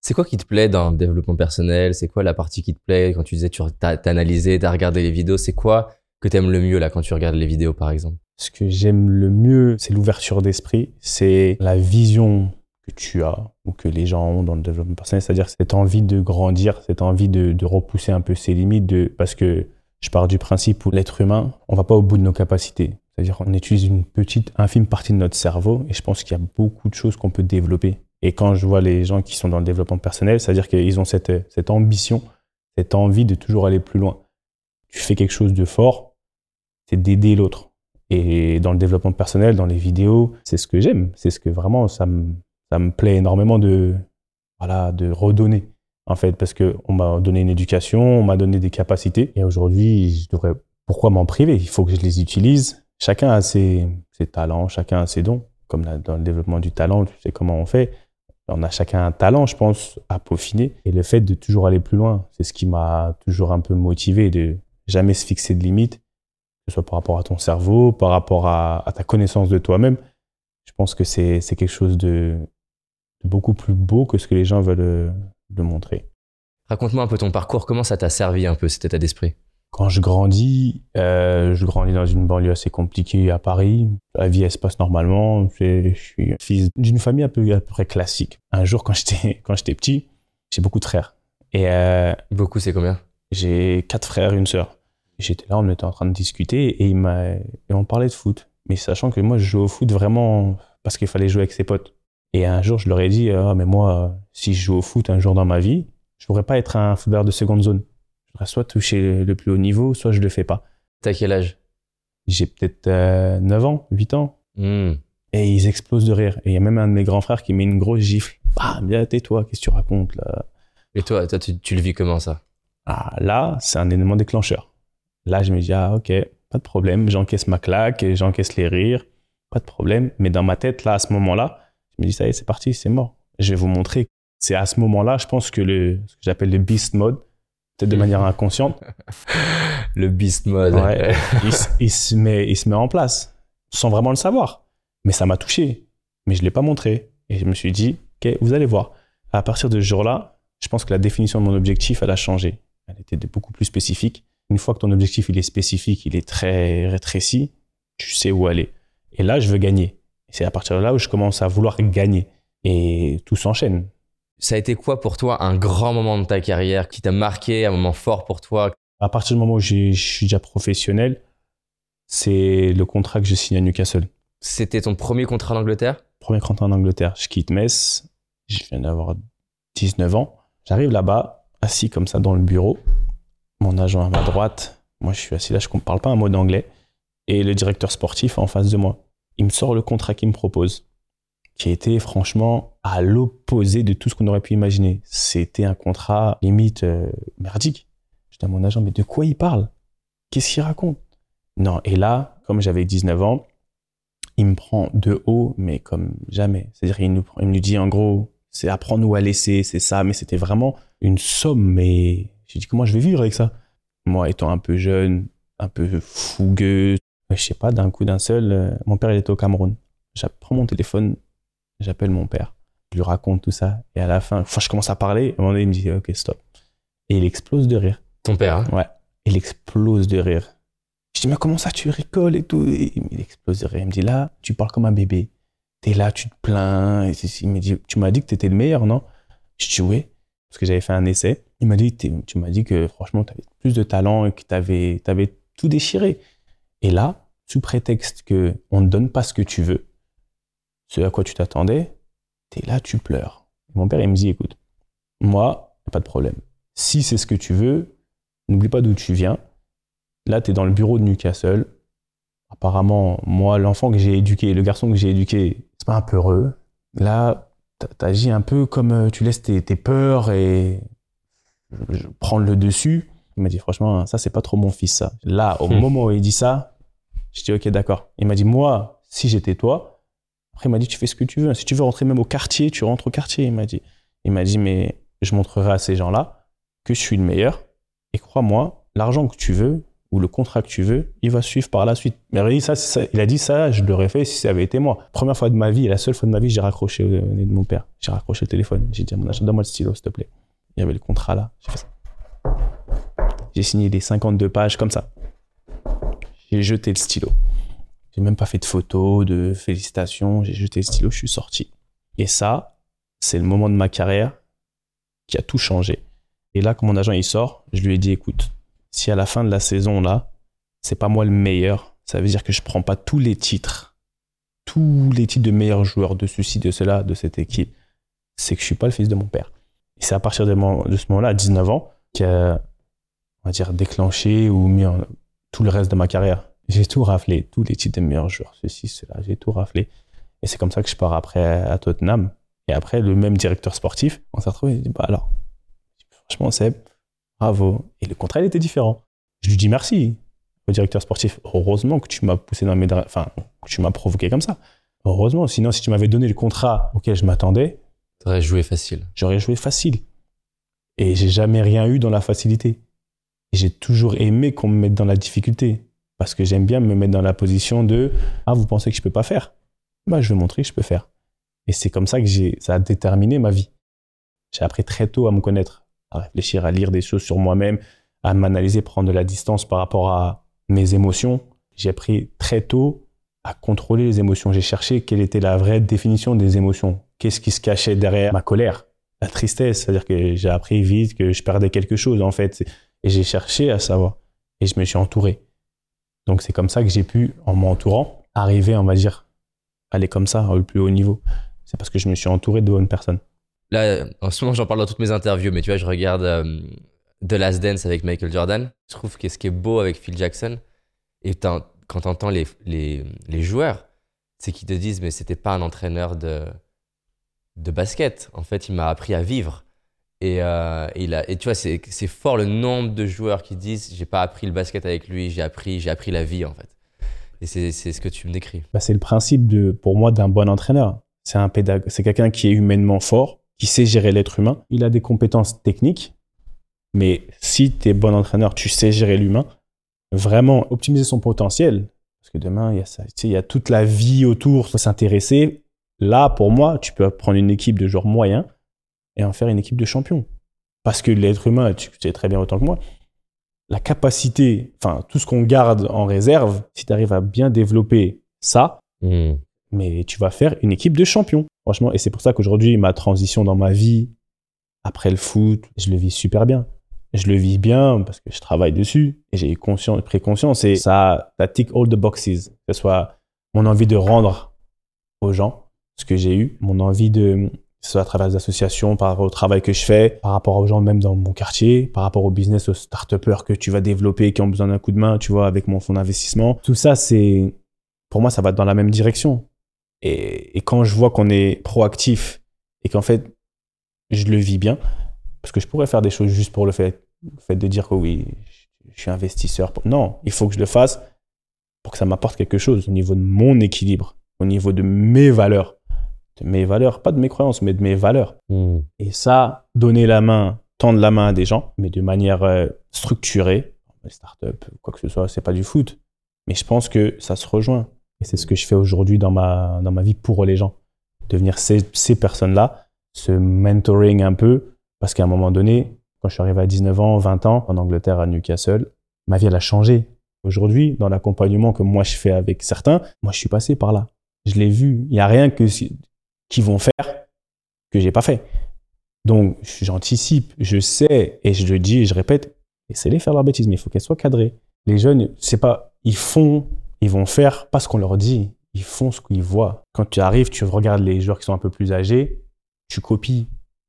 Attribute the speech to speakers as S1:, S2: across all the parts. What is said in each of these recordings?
S1: C'est quoi qui te plaît dans le développement personnel? C'est quoi la partie qui te plaît quand tu disais t'as analysé, t'as regardé les vidéos? C'est quoi que t'aimes le mieux là quand tu regardes les vidéos par exemple?
S2: Ce que j'aime le mieux, c'est l'ouverture d'esprit, c'est la vision que tu as ou que les gens ont dans le développement personnel, c'est-à-dire cette envie de grandir, cette envie de repousser un peu ses limites, parce que je pars du principe où l'être humain, on va pas au bout de nos capacités. C'est-à-dire qu'on utilise une petite, infime partie de notre cerveau et je pense qu'il y a beaucoup de choses qu'on peut développer. Et quand je vois les gens qui sont dans le développement personnel, c'est-à-dire qu'ils ont cette ambition, cette envie de toujours aller plus loin. Tu fais quelque chose de fort, c'est d'aider l'autre. Et dans le développement personnel, dans les vidéos, c'est ce que j'aime. C'est ce que vraiment, ça me plaît énormément de redonner. En fait, parce qu'on m'a donné une éducation, on m'a donné des capacités. Et aujourd'hui, pourquoi m'en priver? Il faut que je les utilise. Chacun a ses talents, chacun a ses dons. Comme dans le développement du talent, tu sais comment on fait. On a chacun un talent, je pense, à peaufiner. Et le fait de toujours aller plus loin, c'est ce qui m'a toujours un peu motivé, de jamais se fixer de limites, que ce soit par rapport à ton cerveau, par rapport à ta connaissance de toi-même. Je pense que c'est quelque chose de beaucoup plus beau que ce que les gens veulent le montrer.
S1: Raconte-moi un peu ton parcours, comment ça t'a servi un peu cet état d'esprit?
S2: Quand je grandis dans une banlieue assez compliquée à Paris. La vie, elle se passe normalement. Je suis fils d'une famille à peu près classique. Un jour, quand j'étais petit, j'ai beaucoup de frères. Et
S1: Beaucoup, c'est combien?
S2: J'ai 4 frères et une sœur. J'étais là, on était en train de discuter et on parlait de foot. Mais sachant que moi, je joue au foot vraiment parce qu'il fallait jouer avec ses potes. Et un jour, je leur ai dit, mais moi, si je joue au foot un jour dans ma vie, je pourrais pas être un footballeur de seconde zone. Je voudrais soit toucher le plus haut niveau, soit je le fais pas.
S1: T'as quel âge?
S2: J'ai peut-être 9 ans, 8 ans.
S1: Et
S2: ils explosent de rire. Et il y a même un de mes grands frères qui met une grosse gifle. Ah, bien, tais-toi, qu'est-ce que tu racontes là?
S1: Et toi, tu le vis comment ça?
S2: Ah, là, c'est un élément déclencheur. Là, je me dis, ah, ok, pas de problème, j'encaisse ma claque, j'encaisse les rires, pas de problème. Mais dans ma tête, là, à ce moment-là, je me dis, ça y est, c'est parti, c'est mort. Je vais vous montrer. C'est à ce moment-là, je pense que ce que j'appelle le beast mode, peut-être de manière inconsciente.
S1: Le beast mode.
S2: Ouais, il se met en place, sans vraiment le savoir. Mais ça m'a touché. Mais je ne l'ai pas montré. Et je me suis dit, ok, vous allez voir. À partir de ce jour-là, je pense que la définition de mon objectif, elle a changé. Elle était beaucoup plus spécifique. Une fois que ton objectif, il est spécifique, il est très rétréci, tu sais où aller. Et là, je veux gagner. Et c'est à partir de là où je commence à vouloir gagner. Et tout s'enchaîne.
S1: Ça a été quoi pour toi un grand moment de ta carrière qui t'a marqué, un moment fort pour toi?
S2: À partir du moment où je suis déjà professionnel, c'est le contrat que je signe à Newcastle.
S1: C'était ton premier contrat en Angleterre?
S2: Premier contrat en Angleterre. Je quitte Metz. Je viens d'avoir 19 ans. J'arrive là-bas, assis comme ça dans le bureau. Mon agent à ma droite. Moi, je suis assis là, je ne parle pas un mot d'anglais. Et le directeur sportif en face de moi. Il me sort le contrat qu'il me propose, qui était franchement à l'opposé de tout ce qu'on aurait pu imaginer. C'était un contrat limite merdique. Je dis à mon agent, mais de quoi il parle? Qu'est-ce qu'il raconte? Non, et là, comme j'avais 19 ans, il me prend de haut, mais comme jamais. C'est-à-dire, il me dit en gros, c'est apprends-nous à laisser, c'est ça, mais c'était vraiment une somme. Mais j'ai dit, comment je vais vivre avec ça? Moi, étant un peu jeune, un peu fougueux, je sais pas, d'un coup d'un seul, mon père, il était au Cameroun. Je prends mon téléphone, j'appelle mon père, je lui raconte tout ça, et à la fin, je commence à parler, à un moment donné, il me dit, ok, stop. Et il explose de rire.
S1: Ton père, hein?
S2: Ouais, il explose de rire. Je dis, mais comment ça, tu rigoles et tout? Et il explose de rire. Il me dit, là, tu parles comme un bébé. T'es là, tu te plains. Et il me dit, tu m'as dit que t'étais le meilleur, non? Je dis, oui, parce que j'avais fait un essai. Il m'a dit, tu m'as dit que franchement, t'avais plus de talent et que t'avais tout déchiré. Et là, sous prétexte qu'on ne donne pas ce que tu veux, ce à quoi tu t'attendais, t'es là, tu pleures. Et mon père, il me dit, écoute, moi, pas de problème. Si c'est ce que tu veux, n'oublie pas d'où tu viens. Là, t'es dans le bureau de Newcastle. Apparemment, moi, l'enfant que j'ai éduqué, le garçon que j'ai éduqué, c'est pas un peureux. Là, t'agis un peu comme tu laisses tes peurs et prendre le dessus. Il m'a dit, franchement, ça, c'est pas trop mon fils, ça. Là, au moment où il dit ça, je dis, ok, d'accord. Il m'a dit, moi, si j'étais toi, après, il m'a dit, tu fais ce que tu veux. Si tu veux rentrer même au quartier, tu rentres au quartier, il m'a dit. Il m'a dit, mais je montrerai à ces gens-là que je suis le meilleur. Et crois-moi, l'argent que tu veux, ou le contrat que tu veux, il va suivre par la suite. Mais il a dit ça, je l'aurais fait si ça avait été moi. Première fois de ma vie, la seule fois de ma vie, j'ai raccroché au nez de mon père. J'ai raccroché le téléphone. J'ai dit à mon agent, donne-moi le stylo, s'il te plaît. Il y avait le contrat là. J'ai fait ça. J'ai signé les 52 pages comme ça. J'ai jeté le stylo. J'ai même pas fait de photos, de félicitations. J'ai jeté le stylo, je suis sorti. Et ça, c'est le moment de ma carrière qui a tout changé. Et là, quand mon agent il sort, je lui ai dit, écoute, si à la fin de la saison là, c'est pas moi le meilleur, ça veut dire que je prends pas tous les titres de meilleurs joueurs de ceci, de cela, de cette équipe, c'est que je suis pas le fils de mon père. Et c'est à partir de ce moment-là, à 19 ans, qui a, on va dire, déclenché ou mis en tout le reste de ma carrière. J'ai tout raflé, tous les titres des meilleurs joueurs, ceci, cela, j'ai tout raflé. Et c'est comme ça que je pars après à Tottenham. Et après, le même directeur sportif, on s'est retrouvé, il dit, bah alors, franchement, Seb, bravo. Et le contrat, il était différent. Je lui dis merci au directeur sportif. Heureusement que tu m'as poussé dans que tu m'as provoqué comme ça. Heureusement, sinon, si tu m'avais donné le contrat auquel je m'attendais,
S1: T'aurais joué facile.
S2: J'aurais joué facile. Et j'ai jamais rien eu dans la facilité. Et j'ai toujours aimé qu'on me mette dans la difficulté. Parce que j'aime bien me mettre dans la position de « Ah, vous pensez que je peux pas faire ?» Bah, je vais montrer que je peux faire. Et c'est comme ça que ça a déterminé ma vie. J'ai appris très tôt à me connaître, à réfléchir, à lire des choses sur moi-même, à m'analyser, prendre de la distance par rapport à mes émotions. J'ai appris très tôt à contrôler les émotions. J'ai cherché quelle était la vraie définition des émotions. Qu'est-ce qui se cachait derrière ma colère, la tristesse. C'est-à-dire que j'ai appris vite que je perdais quelque chose, en fait. Et j'ai cherché à savoir. Et je me suis entouré. Donc, c'est comme ça que j'ai pu, en m'entourant, arriver, on va dire, aller comme ça, au plus haut niveau. C'est parce que je me suis entouré de bonnes personnes.
S1: Là, en ce moment, j'en parle dans toutes mes interviews, mais tu vois, je regarde The Last Dance avec Michael Jordan. Je trouve que ce qui est beau avec Phil Jackson, et quand t'entends les joueurs, c'est qu'ils te disent, mais c'était pas un entraîneur de basket. En fait, il m'a appris à vivre. Et tu vois, c'est fort le nombre de joueurs qui disent, j'ai pas appris le basket avec lui, j'ai appris la vie, en fait. Et c'est ce que tu me décris.
S2: Bah, c'est le principe, pour moi, d'un bon entraîneur. C'est un pédagogue. C'est quelqu'un qui est humainement fort, qui sait gérer l'être humain. Il a des compétences techniques, mais si tu es bon entraîneur, tu sais gérer l'humain, vraiment optimiser son potentiel, parce que demain, il y a ça, il y a toute la vie autour, faut s'intéresser. Là, pour moi, tu peux prendre une équipe de joueurs moyens et en faire une équipe de champions. Parce que l'être humain, tu sais très bien autant que moi, la capacité, tout ce qu'on garde en réserve, si tu arrives à bien développer ça, mais tu vas faire une équipe de champions. Franchement, et c'est pour ça qu'aujourd'hui, ma transition dans ma vie, après le foot, je le vis super bien. Je le vis bien parce que je travaille dessus et j'ai pris conscience. Et ça tick all the boxes. Que ce soit mon envie de rendre aux gens ce que j'ai eu, mon envie que ce soit à travers les associations, par rapport au travail que je fais, par rapport aux gens même dans mon quartier, par rapport au business, aux start-upers que tu vas développer, qui ont besoin d'un coup de main, tu vois, avec mon fonds d'investissement. Tout ça, pour moi, ça va dans la même direction. Et quand je vois qu'on est proactif et qu'en fait, je le vis bien, parce que je pourrais faire des choses juste pour le fait de dire que oui, je suis investisseur. Non, il faut que je le fasse pour que ça m'apporte quelque chose au niveau de mon équilibre, au niveau de mes valeurs. De mes valeurs, pas de mes croyances, mais de mes valeurs. Et ça, tendre la main à des gens, mais de manière structurée, les startups, quoi que ce soit, c'est pas du foot. Mais je pense que ça se rejoint. Et c'est ce que je fais aujourd'hui dans ma vie pour les gens. Devenir ces personnes-là, ce mentoring un peu, parce qu'à un moment donné, quand je suis arrivé à 19 ans, 20 ans, en Angleterre, à Newcastle, ma vie, elle a changé. Aujourd'hui, dans l'accompagnement que moi je fais avec certains, moi je suis passé par là. Je l'ai vu. Il n'y a rien qu'ils vont faire que j'ai pas fait. Donc, j'anticipe, je sais, et je le dis et je répète, laissez-les faire leur bêtise, mais il faut qu'elles soient cadrées. Les jeunes, c'est pas, ils vont faire pas ce qu'on leur dit, ils font ce qu'ils voient. Quand tu arrives, tu regardes les joueurs qui sont un peu plus âgés, tu copies.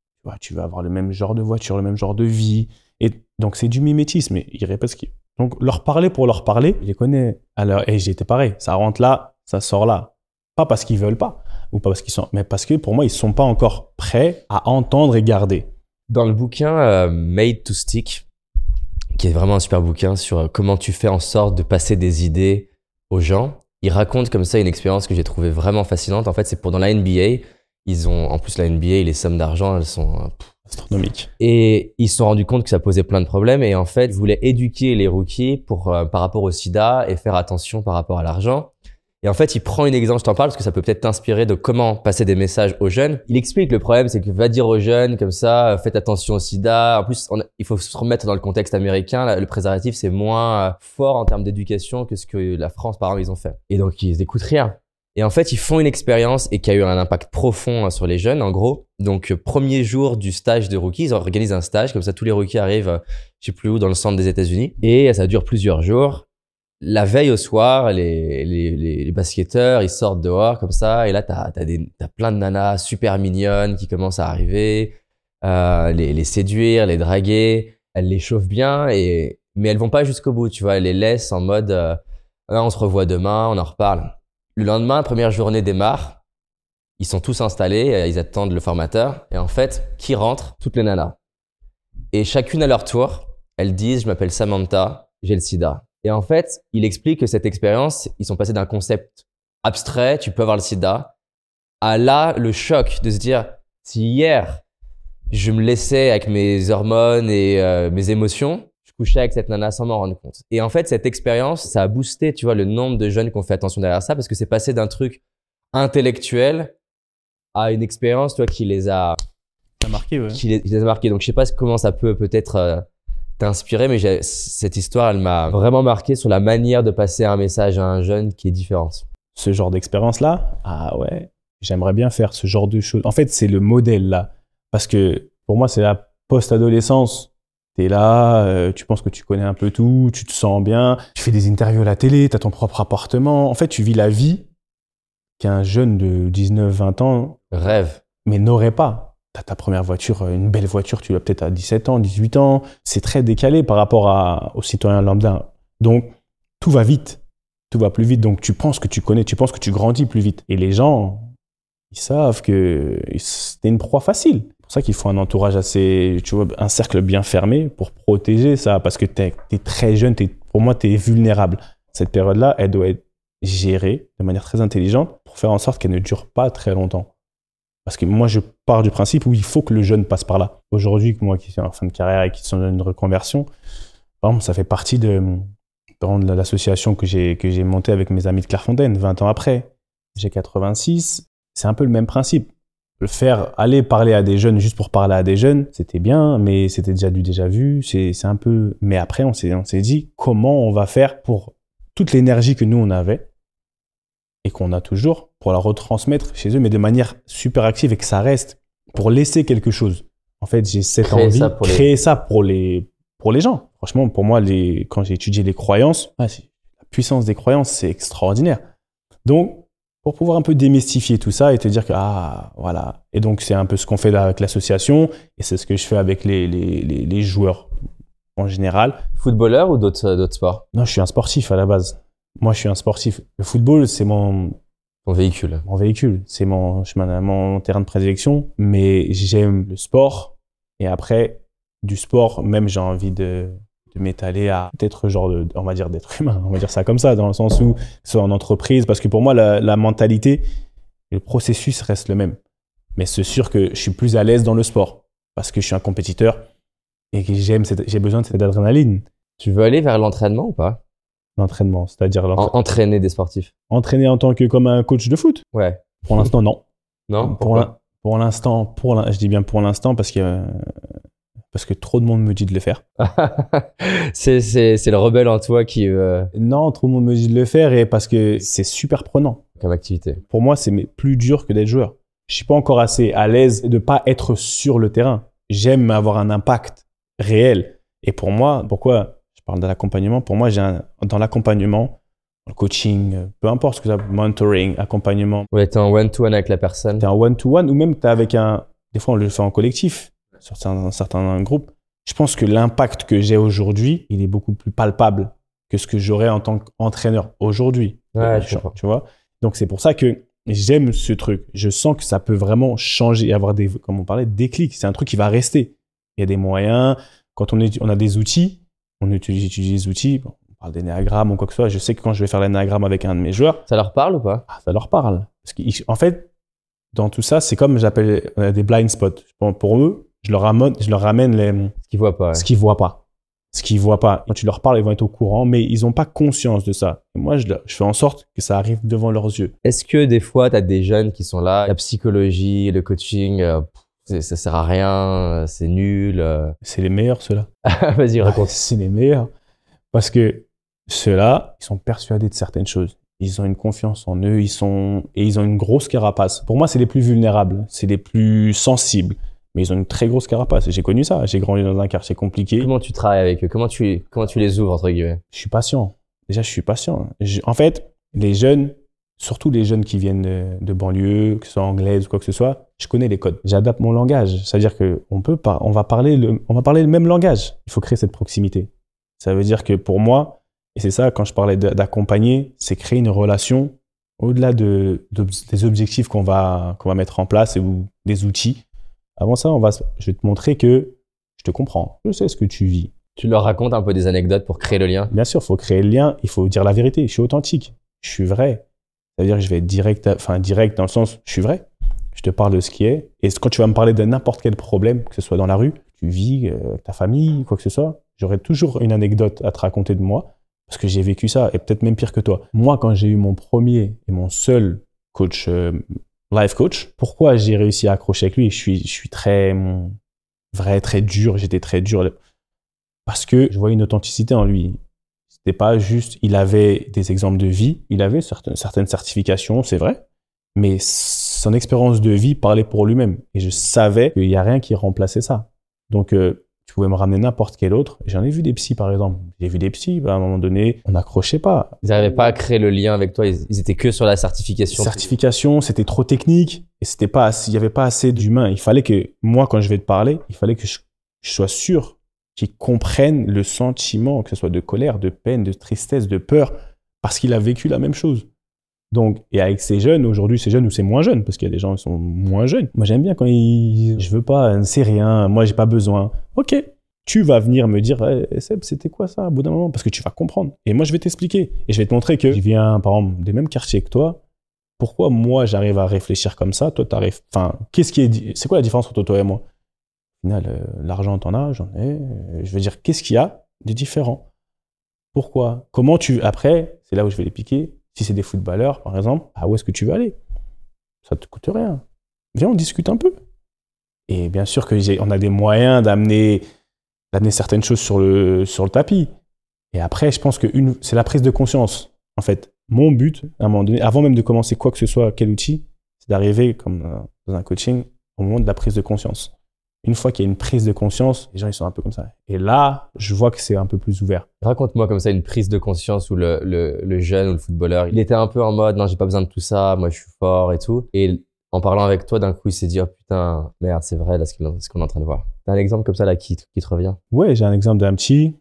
S2: Tu vas avoir le même genre de voiture, le même genre de vie. Et donc, c'est du mimétisme. Et ils répètent Donc, leur parler pour leur parler, je les connais. Alors, et j'étais pareil. Ça rentre là, ça sort là. Pas parce qu'ils veulent pas, ou pas parce qu'ils sont, mais parce que pour moi, ils sont pas encore prêts à entendre et garder.
S1: Dans le bouquin Made to Stick, qui est vraiment un super bouquin sur comment tu fais en sorte de passer des idées aux gens, il raconte comme ça une expérience que j'ai trouvée vraiment fascinante. En fait, c'est dans la NBA. En plus, la NBA, les sommes d'argent, elles sont
S2: Astronomique.
S1: Et ils se sont rendus compte que ça posait plein de problèmes et en fait, ils voulaient éduquer les rookies par rapport au sida et faire attention par rapport à l'argent. Et en fait, il prend un exemple, je t'en parle parce que ça peut peut-être t'inspirer de comment passer des messages aux jeunes. Il explique le problème, c'est que va dire aux jeunes comme ça, faites attention au sida. En plus, il faut se remettre dans le contexte américain. Là, le préservatif, c'est moins fort en termes d'éducation que ce que la France, par exemple, ils ont fait. Et donc, ils écoutent rien. Et en fait, ils font une expérience et qui a eu un impact profond sur les jeunes, en gros. Donc, premier jour du stage de rookies, ils organisent un stage. Comme ça, tous les rookies arrivent, je sais plus où, dans le centre des États-Unis. Et ça dure plusieurs jours. La veille au soir, les basketteurs, ils sortent dehors comme ça. Et là, t'as plein de nanas super mignonnes qui commencent à arriver, les séduire, les draguer. Elles les chauffent bien, mais elles vont pas jusqu'au bout, tu vois. Elles les laissent en mode, on se revoit demain, on en reparle. Le lendemain, première journée démarre. Ils sont tous installés, ils attendent le formateur. Et en fait, qui rentre? Toutes les nanas. Et chacune à leur tour, elles disent, je m'appelle Samantha, j'ai le sida. Et en fait, il explique que cette expérience, ils sont passés d'un concept abstrait, tu peux avoir le sida, à là, le choc de se dire, si hier, je me laissais avec mes hormones et mes émotions, je couchais avec cette nana sans m'en rendre compte. Et en fait, cette expérience, ça a boosté, tu vois, le nombre de jeunes qui ont fait attention derrière ça, parce que c'est passé d'un truc intellectuel à une expérience, tu vois, qui les a...
S2: Ça a marqué, ouais.
S1: Qui les a marqués. Donc, je sais pas comment ça peut-être... t'inspirer, mais cette histoire, elle m'a vraiment marqué sur la manière de passer un message à un jeune qui est différente.
S2: Ce genre d'expérience-là, ah ouais, j'aimerais bien faire ce genre de choses. En fait, c'est le modèle là. Parce que pour moi, c'est la post-adolescence. T'es là, tu penses que tu connais un peu tout, tu te sens bien, tu fais des interviews à la télé, t'as ton propre appartement. En fait, tu vis la vie qu'un jeune de 19-20 ans
S1: rêve,
S2: mais n'aurait pas. T'as ta première voiture, une belle voiture, tu l'as peut-être à 17 ans, 18 ans. C'est très décalé par rapport aux citoyens lambda. Donc, tout va vite. Tout va plus vite. Donc, tu penses que tu connais, tu penses que tu grandis plus vite. Et les gens, ils savent que c'est une proie facile. C'est pour ça qu'il faut un entourage assez, tu vois, un cercle bien fermé pour protéger ça. Parce que t'es très jeune, pour moi, t'es vulnérable. Cette période-là, elle doit être gérée de manière très intelligente pour faire en sorte qu'elle ne dure pas très longtemps. Parce que moi, je pars du principe où il faut que le jeune passe par là. Aujourd'hui, moi qui suis en fin de carrière et qui suis dans une reconversion, par exemple, ça fait partie de l'association que j'ai montée avec mes amis de Clairefontaine 20 ans après. J'ai 86. C'est un peu le même principe. Aller parler à des jeunes juste pour parler à des jeunes, c'était bien, mais c'était déjà vu. C'est un peu... Mais après, on s'est dit comment on va faire pour toute l'énergie que nous, on avait et qu'on a toujours, pour la retransmettre chez eux, mais de manière super active et que ça reste, pour laisser quelque chose. En fait, j'ai cette envie de créer ça pour les gens. Franchement, pour moi, quand j'ai étudié les croyances, la puissance des croyances, c'est extraordinaire. Donc, pour pouvoir un peu démystifier tout ça et te dire que, voilà. Et donc, c'est un peu ce qu'on fait là avec l'association et c'est ce que je fais avec les joueurs en général.
S1: Footballeur ou d'autres sports?
S2: Non, je suis un sportif à la base. Moi, je suis un sportif. Le football, c'est ton
S1: véhicule.
S2: Mon véhicule. C'est mon terrain de prédilection. Mais j'aime le sport. Et après, du sport, même, j'ai envie de m'étaler à peut-être on va dire d'être humain. On va dire ça comme ça, dans le sens où, soit en entreprise, parce que pour moi, la mentalité, le processus reste le même. Mais c'est sûr que je suis plus à l'aise dans le sport. Parce que je suis un compétiteur et que j'ai besoin de cette adrénaline.
S1: Tu veux aller vers l'entraînement ou pas?
S2: L'entraînement, c'est-à-dire
S1: entraîner des sportifs.
S2: Entraîner en tant que comme un coach de foot?
S1: Ouais.
S2: Pour l'instant, non.
S1: Non?
S2: Pour l'instant, je dis bien pour l'instant parce que trop de monde me dit de le faire.
S1: c'est le rebelle en toi qui...
S2: Non, trop de monde me dit de le faire et parce que c'est super prenant.
S1: Comme activité.
S2: Pour moi, c'est plus dur que d'être joueur. Je suis pas encore assez à l'aise de pas être sur le terrain. J'aime avoir un impact réel. Et pour moi, pourquoi je parle de l'accompagnement? Pour moi, dans l'accompagnement, le coaching, peu importe ce que ça, mentoring, accompagnement.
S1: Ouais, t'es en one-to-one avec la personne.
S2: T'es en one-to-one ou même t'es avec des fois on le fait en collectif, sur certains groupes. Je pense que l'impact que j'ai aujourd'hui, il est beaucoup plus palpable que ce que j'aurais en tant qu'entraîneur aujourd'hui.
S1: Ouais,
S2: tu vois? Donc c'est pour ça que j'aime ce truc. Je sens que ça peut vraiment changer et avoir comme on parlait, des clics. C'est un truc qui va rester. Il y a des moyens. Quand on a des outils, on utilise des outils. Bon, on parle d'énéagramme ou quoi que ce soit. Je sais que quand je vais faire l'énéagramme avec un de mes joueurs.
S1: Ça leur parle ou pas?
S2: Ça leur parle. Parce qu'en fait, dans tout ça, c'est comme j'appelle des blind spots. Pour eux, je leur ramène
S1: Ce qu'ils voient pas. Ouais.
S2: ce qu'ils voient pas. Ce qu'ils voient pas. Quand tu leur parles, ils vont être au courant, mais ils n'ont pas conscience de ça. Et moi, je fais en sorte que ça arrive devant leurs yeux.
S1: Est-ce que des fois, tu as des jeunes qui sont là, la psychologie, le coaching, ça sert à rien, c'est nul.
S2: C'est les meilleurs, ceux-là.
S1: Vas-y, raconte.
S2: C'est les meilleurs. Parce que ceux-là, ils sont persuadés de certaines choses. Ils ont une confiance en eux, ils ont une grosse carapace. Pour moi, c'est les plus vulnérables, c'est les plus sensibles. Mais ils ont une très grosse carapace. J'ai connu ça. J'ai grandi dans un quartier compliqué.
S1: Comment tu travailles avec eux? Comment tu les ouvres, entre guillemets?
S2: Je suis patient. Déjà, je suis patient. En fait, les jeunes, surtout les jeunes qui viennent de banlieue, que ce soit anglaise ou quoi que ce soit, je connais les codes. J'adapte mon langage. C'est-à-dire on va parler le même langage. Il faut créer cette proximité. Ça veut dire que pour moi, et c'est ça quand je parlais d'accompagner, c'est créer une relation au-delà des objectifs qu'on va mettre en place ou des outils. Avant ça, je vais te montrer que je te comprends. Je sais ce que tu vis.
S1: Tu leur racontes un peu des anecdotes pour créer le lien?
S2: Bien sûr, il faut créer le lien. Il faut dire la vérité. Je suis authentique. Je suis vrai. Ça veut dire que je vais être direct dans le sens, je suis vrai. Je te parle de ce qui est. Et quand tu vas me parler de n'importe quel problème, que ce soit dans la rue, tu vis, ta famille, quoi que ce soit, j'aurai toujours une anecdote à te raconter de moi parce que j'ai vécu ça et peut-être même pire que toi. Moi, quand j'ai eu mon premier et mon seul coach, life coach, pourquoi j'ai réussi à accrocher avec lui? Je suis très dur. J'étais très dur parce que je voyais une authenticité en lui. C'était pas juste, il avait des exemples de vie, il avait certaines certifications, c'est vrai, mais son expérience de vie parlait pour lui-même. Et je savais qu'il n'y a rien qui remplaçait ça. Donc, tu pouvais me ramener n'importe quel autre. J'en ai vu des psys, par exemple. J'ai vu des psys, à un moment donné, on n'accrochait pas.
S1: Ils n'arrivaient pas à créer le lien avec toi, ils étaient que sur la certification.
S2: Certification, c'était trop technique et il n'y avait pas assez d'humain. Il fallait que, moi, quand je vais te parler, il fallait que je sois sûr qu'ils comprennent le sentiment, que ce soit de colère, de peine, de tristesse, de peur, parce qu'il a vécu la même chose. Donc, et avec ces jeunes, aujourd'hui, ces jeunes ou c'est moins jeunes, parce qu'il y a des gens qui sont moins jeunes. Moi, j'aime bien quand je veux pas, c'est rien, moi, j'ai pas besoin. Ok, tu vas venir me dire, hey, Seb, c'était quoi ça, au bout d'un moment? Parce que tu vas comprendre. Et moi, je vais t'expliquer. Et je vais te montrer que je viens, par exemple, des mêmes quartiers que toi. Pourquoi moi, j'arrive à réfléchir comme ça? Toi, t'arrives, enfin, c'est quoi la différence entre toi et moi? Au final, l'argent, t'en as, j'en ai. Je veux dire, qu'est-ce qu'il y a de différent? Pourquoi? Après, c'est là où je vais les piquer. Si c'est des footballeurs, par exemple, où est-ce que tu veux aller? Ça te coûte rien. Viens, on discute un peu. Et bien sûr on a des moyens d'amener certaines choses sur le tapis. Et après, je pense que c'est la prise de conscience. En fait, mon but, à un moment donné, avant même de commencer quoi que ce soit, quel outil, c'est d'arriver, comme dans un coaching, au moment de la prise de conscience. Une fois qu'il y a une prise de conscience, les gens ils sont un peu comme ça. Et là, je vois que c'est un peu plus ouvert.
S1: Raconte-moi comme ça une prise de conscience où le jeune ou le footballeur, il était un peu en mode non, j'ai pas besoin de tout ça, moi je suis fort et tout. Et en parlant avec toi, d'un coup, il s'est dit oh putain, merde, c'est vrai là ce qu'on est en train de voir. T'as un exemple comme ça là qui te revient?
S2: Ouais, j'ai un exemple d'un petit.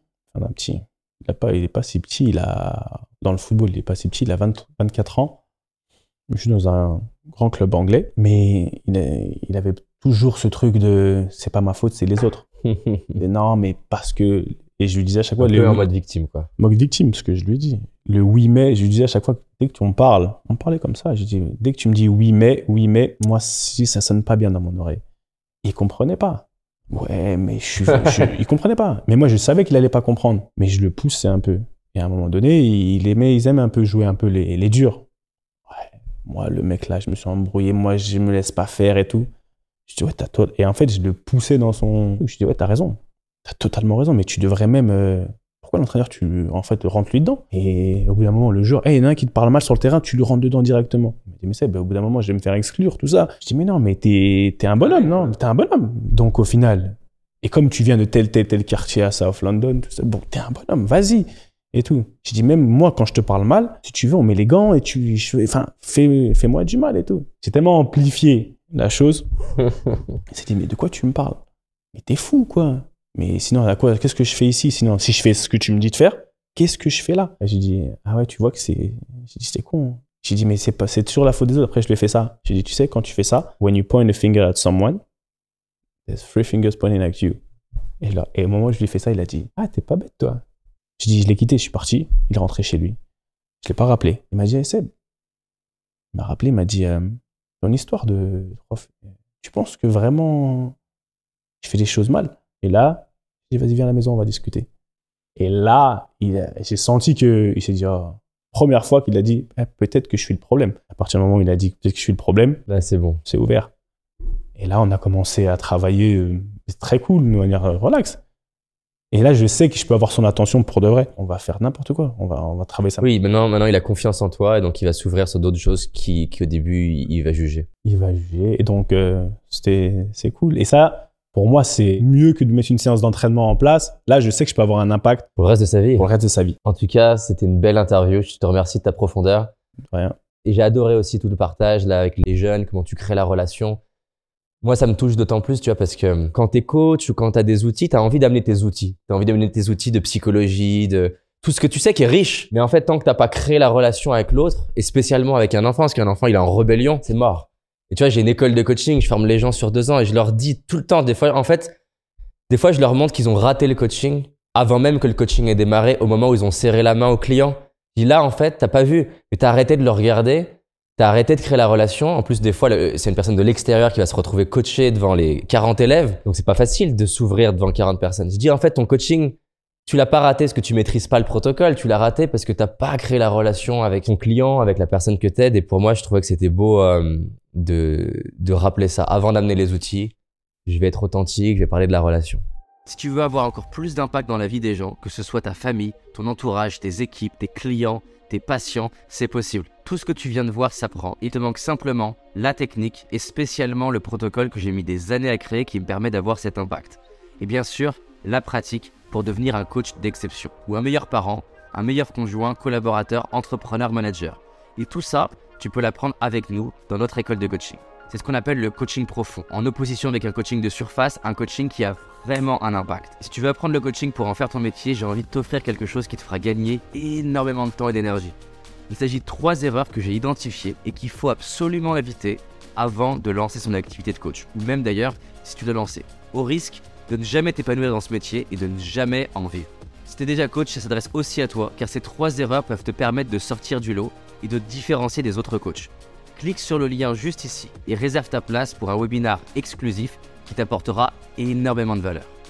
S2: Il est pas si petit, dans le football, il est pas si petit, il a 24 ans. Je suis dans un grand club anglais, mais il avait toujours ce truc de c'est pas ma faute, c'est les autres. Et non, mais parce que. Et je lui disais à chaque fois.
S1: Un peu en mode victime, quoi.
S2: Mode victime, ce que je lui dis. Le oui, mais, je lui disais à chaque fois, dès que tu me parles, on parlait comme ça. Je dis, dès que tu me dis oui, mais, moi, si ça sonne pas bien dans mon oreille. Il comprenait pas. Ouais, mais il comprenait pas. Mais moi, je savais qu'il allait pas comprendre. Mais je le poussais un peu. Et à un moment donné, ils aiment un peu jouer un peu les durs. Ouais, moi, le mec là, je me suis embrouillé. Moi, je me laisse pas faire et tout. Je dis, ouais, t'as toi. Et en fait, je le poussais dans son. Je dis, ouais, t'as raison. T'as totalement raison, mais tu devrais même. Pourquoi l'entraîneur, rentres lui dedans? Et au bout d'un moment, le jour, il y en a un qui te parle mal sur le terrain, tu lui rentres dedans directement. Il me dit, mais Seb, au bout d'un moment, je vais me faire exclure, tout ça. Je dis, mais non, mais t'es un bonhomme, non? T'es un bonhomme. Donc au final, et comme tu viens de tel quartier à South London, tout ça, bon, t'es un bonhomme, vas-y. Et tout. Je dis, même moi, quand je te parle mal, si tu veux, on met les gants et fais-moi du mal et tout. J'ai tellement amplifié la chose. Il s'est dit, mais de quoi tu me parles? Mais t'es fou, quoi. Mais sinon, qu'est-ce que je fais ici? Sinon, si je fais ce que tu me dis de faire, qu'est-ce que je fais là? J'ai dit, ah ouais, tu vois que c'est con. J'ai dit, mais c'est toujours la faute des autres. Après, je lui ai fait ça. J'ai dit, tu sais, quand tu fais ça, when you point a finger at someone, there's three fingers pointing at you. Et au moment où je lui ai fait ça, il a dit, ah, t'es pas bête, toi. J'ai dit, je l'ai quitté, je suis parti. Il est rentré chez lui. Je l'ai pas rappelé. Il m'a dit, hey, Seb. Il m'a rappelé, il m'a dit, ton histoire de prof, tu penses que vraiment je fais des choses mal. Et là, j'ai dit, vas-y, viens à la maison, on va discuter. Et là, j'ai senti qu'il s'est dit, oh, première fois qu'il a dit, peut-être que je suis le problème. À partir du moment où il a dit, peut-être que je suis le problème,
S1: Là, c'est bon.
S2: c'est ouvert. Et là, on a commencé à travailler, c'est très cool, de manière relax. Et là, je sais que je peux avoir son attention pour de vrai. On va faire n'importe quoi. On va travailler ça.
S1: Oui, maintenant, il a confiance en toi et donc il va s'ouvrir sur d'autres choses qu'au début, il va juger.
S2: Il va juger. Et donc, c'est cool. Et ça, pour moi, c'est mieux que de mettre une séance d'entraînement en place. Là, je sais que je peux avoir un impact
S1: Pour le reste de sa vie.
S2: pour le reste de sa vie.
S1: En tout cas, c'était une belle interview. Je te remercie de ta profondeur.
S2: Rien.
S1: Et j'ai adoré aussi tout le partage là avec les jeunes, comment tu crées la relation. Moi, ça me touche d'autant plus, tu vois, parce que quand t'es coach ou quand t'as des outils, t'as envie d'amener tes outils. T'as envie d'amener tes outils de psychologie, de tout ce que tu sais qui est riche. Mais en fait, tant que t'as pas créé la relation avec l'autre, et spécialement avec un enfant, parce qu'un enfant, il est en rébellion, c'est mort. Et tu vois, j'ai une école de coaching, je forme les gens sur 2 ans et je leur dis tout le temps, des fois, je leur montre qu'ils ont raté le coaching avant même que le coaching ait démarré, au moment où ils ont serré la main au client. Je dis là, en fait, t'as pas vu, mais t'as arrêté de le regarder. T'as arrêté de créer la relation. En plus, des fois, c'est une personne de l'extérieur qui va se retrouver coachée devant les 40 élèves. Donc, c'est pas facile de s'ouvrir devant 40 personnes. Je dis, en fait, ton coaching, tu l'as pas raté parce que tu maîtrises pas le protocole. Tu l'as raté parce que t'as pas créé la relation avec ton client, avec la personne que t'aides. Et pour moi, je trouvais que c'était beau de rappeler ça. Avant d'amener les outils, je vais être authentique, je vais parler de la relation. Si tu veux avoir encore plus d'impact dans la vie des gens, que ce soit ta famille, ton entourage, tes équipes, tes clients, tes patients, c'est possible. Tout ce que tu viens de voir s'apprend. Il te manque simplement la technique et spécialement le protocole que j'ai mis des années à créer qui me permet d'avoir cet impact. Et bien sûr, la pratique pour devenir un coach d'exception ou un meilleur parent, un meilleur conjoint, collaborateur, entrepreneur, manager. Et tout ça, tu peux l'apprendre avec nous dans notre école de coaching. C'est ce qu'on appelle le coaching profond, en opposition avec un coaching de surface, un coaching qui a vraiment un impact. Si tu veux apprendre le coaching pour en faire ton métier, j'ai envie de t'offrir quelque chose qui te fera gagner énormément de temps et d'énergie. Il s'agit de 3 erreurs que j'ai identifiées et qu'il faut absolument éviter avant de lancer son activité de coach, ou même d'ailleurs si tu dois lancer, au risque de ne jamais t'épanouir dans ce métier et de ne jamais en vivre. Si tu es déjà coach, ça s'adresse aussi à toi, car ces 3 erreurs peuvent te permettre de sortir du lot et de te différencier des autres coachs. Clique sur le lien juste ici et réserve ta place pour un webinar exclusif qui t'apportera énormément de valeur.